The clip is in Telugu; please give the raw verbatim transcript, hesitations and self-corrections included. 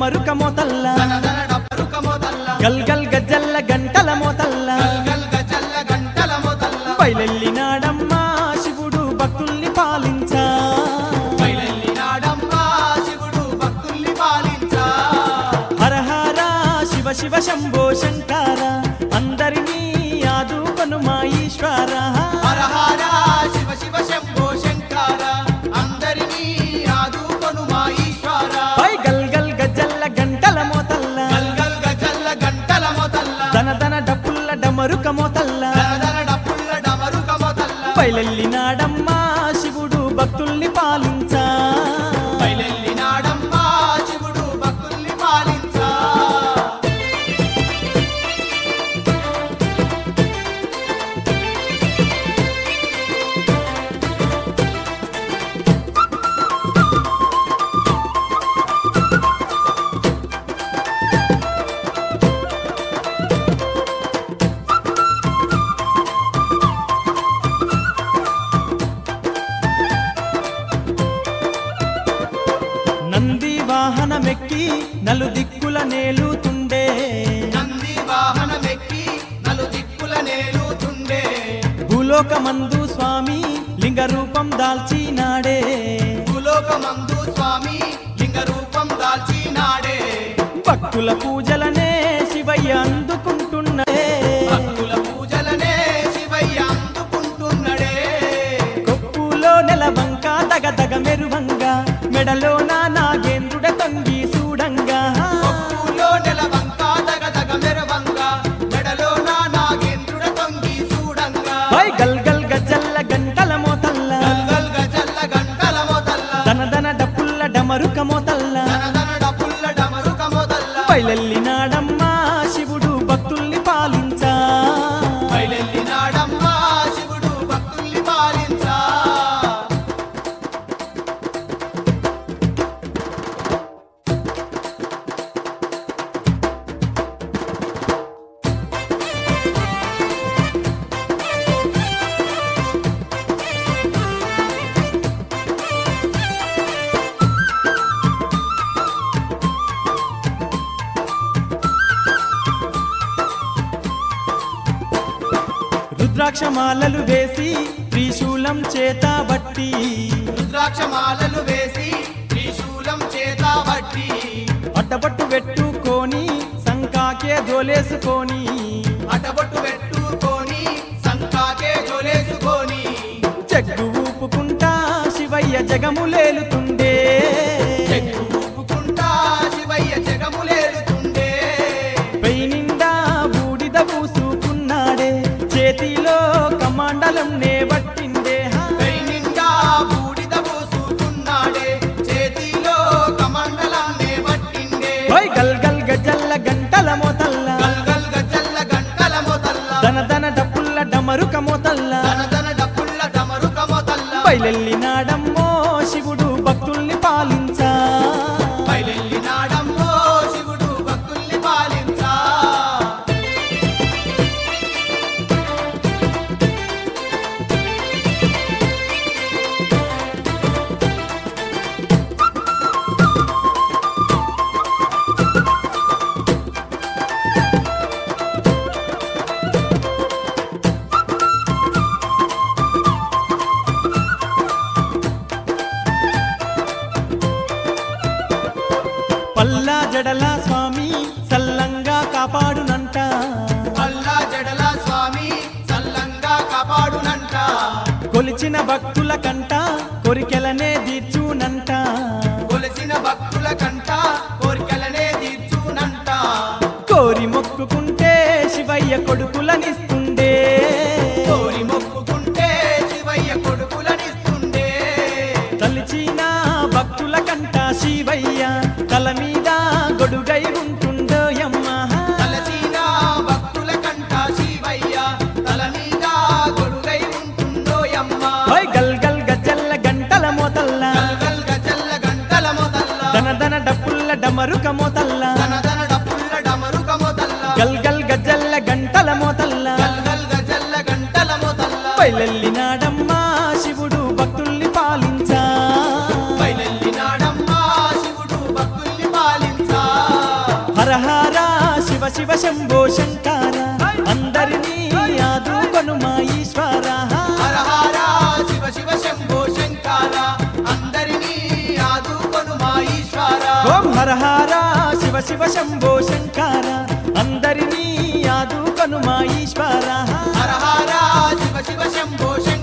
డమరుక మోతల్ల గల్ గల్ గజ్జల్ల గంటల మోతల్ల బయలెల్లినాడమ్మా శివుడు భక్తుల్ని పాలించా హర హర శివ శివ శంభో శంకర అందరినీ ఆదుకొను మా ఈశ్వర హర హర శివ శివ శంభో శంకర అందరినీ ఆదుకొను మా ఈశ్వర పై గల్ గల్ గజ్జల్ల గంటల మోతల్ల గల్ గల్ గజల్ల గంటల మోతల్ల దన దన డప్పుల్ల డమరుక మోతల్ల దనదన డప్పుల్ల డమరుక మోతల్ల బయలెల్లినాడమ్మా శివుడు భక్తుల్ని పాలించా బయలెల్లినాడమ్మా శివుడు భక్తుల్ని పాలించా నంది వాహనమెక్కి నలు దిక్కుల నేలుతుండే నంది వాహనమెక్కి నలు దిక్కుల నేలుతుండే భూలోకమందు స్వామి లింగ రూపం దాల్చినాడే భూలోకమందు స్వామి లింగ రూపం దాల్చినాడే భక్తుల పూజలనే శివయ్య అందుకుంటున్నడే భక్తుల పూజలనే శివయ్య అందుకుంటున్నడే కొప్పులో నెలవంక దగ దగ మెరువంగా మెడలో నా నాగేంద్రుడ తొంగి చూడంగా కొప్పులో నెలవంక దగ దగ మెరవంగా మెడలో నా నాగేంద్రుడ తొంగి చూడంగా పై గల్ గల్ గజ్జల్ల గంటల మోతల్ల గల్ గల్ గజల్ల గంటల మోతల్ల దన దన డప్పుల్ల డమరుక మోతల్ల దనదన డప్పుల్ల డమరుక మోతల్ల బయలెల్లినాడమ్మా శివుడు భక్తుల్ని పాలించా బయలెల్లినాడమ్మా శివుడు భక్తుల్ని పాలించా రుద్రాక్షమాలలు వేసి త్రిశూలం చేత బట్టి రుద్రాక్షమాలలు వేసి త్రిశూలం చేత బట్టి అడ్డపట్టు పెట్టుకొని సంకాకే దోలేసుకొని అటబొట్టు పెట్టుకొని సంకాకే జోలేసుకొని జగ్గు ఊపుకుంటా శివయ్య జగములేలుతుండే చెక్కు ఊపుకుంటా శివయ్య జగములేలుతుండే పై నిండా బూడిద పూసుకున్నాడే చేతిలో కమాండలం నే పట్టిండే పై నిండా బూడిద పోసుకున్నాడే చేతిలో కమండలాన్నే పట్టిండే పై గల్ గల్ గజల్ల గంటల మోతల్ల గల్ గల్ గజల్ల గంటల మోతల్ల దన దన డప్పుల్ల డమరుక మోతల్ల దనదన డప్పుల్ల డమరుక మోతల్ల బయలెల్లినాడమ్మో శివుడు భక్తుల్ని పాలించా బయలెల్లినాడమ్మో శివుడు భక్తుల్ని పాలించా పల్లా జడల స్వామి సల్లంగా కాపాడునంట అల్లా జడల స్వామి సల్లంగా కాపాడునంట కొలిచిన భక్తుల కంట కోరికెలనే తీర్చునంట కొలిసిన భక్తుల కంట కోరికలనే తీర్చునంట కోరి మొక్కుకుంటే శివయ్య కొడుకులనిస్తుండే కోరి మొక్కుకుంటే శివయ్య కొడుకులనిస్తుండే తలిచిన భక్తుల కంట శివయ్య తల మీద గొడుగై ఉంటుందో యమ్మ తలచిన భక్తుల కంట శివయ్య తల మీద గొడుగై ఉంటుందో యమ్మ పై గల్ గల్ గజల్ల గంటల మోతల్ల గల్ గల్ గజల్ల గంటల మోతల్ల దన దన డప్పుల్ల డమరుక మోతల్ల దనదన డప్పుల్ల డమరుక మోతల్ల గల్ గల్ గజల్ల గంటల మోతల్ల గల్ గల్ గజల్ల గంటల మోతల్ల బయలెల్లినాడమ్మా శివుడు భక్తుల్ని పాలించా బయలెల్లినాడమ్మా శివుడు భక్తుల్ని పాలించా శివ శంభో శంకర అందరినీ ఆదుకొను మా ఈశ్వర హర హర శివ శివ శంభో శంకర అందరినీ ఆదుకొను మా ఈశ్వర ఓం హర హర శివ శివ శంభో శంకర అందరినీ ఆదుకొను మా ఈశ్వర హర హర శివ శివ శంభో శంకర